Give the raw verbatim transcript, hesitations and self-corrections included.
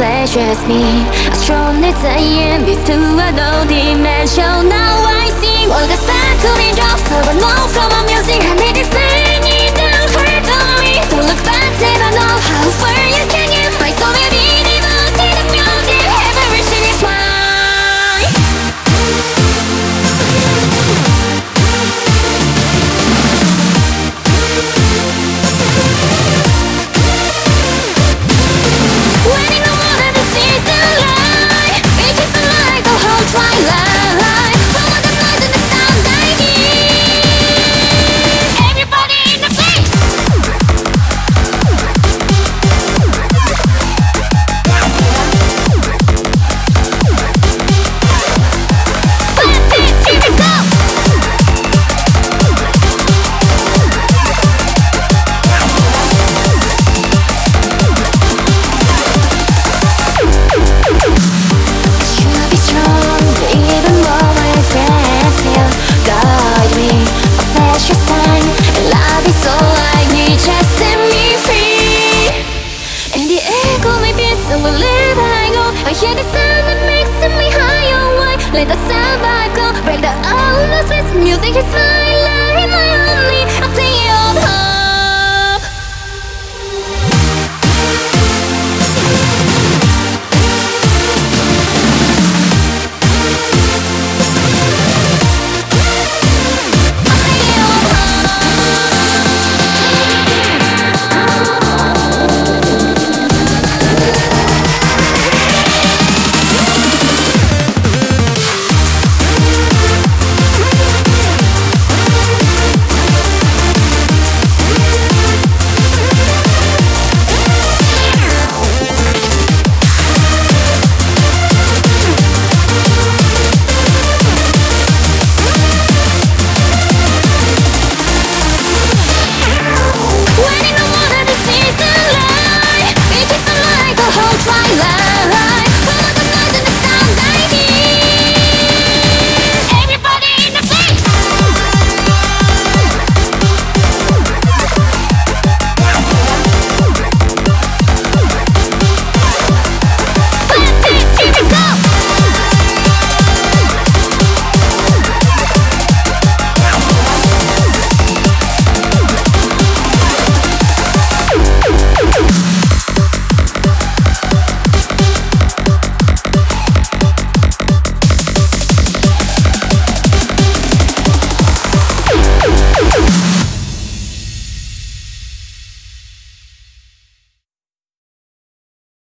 pleasures me. A strong desire leads to another dimension. Now I see all the sparkling drops of a love from a music. And it is laying down hurt on me. Don't look back, never know how far you can get. My soul will be devoted to music. Everything is mine. I hear the sound that makes me higher. Why? Let the sound vibe go. Break the all the space. Music is mine.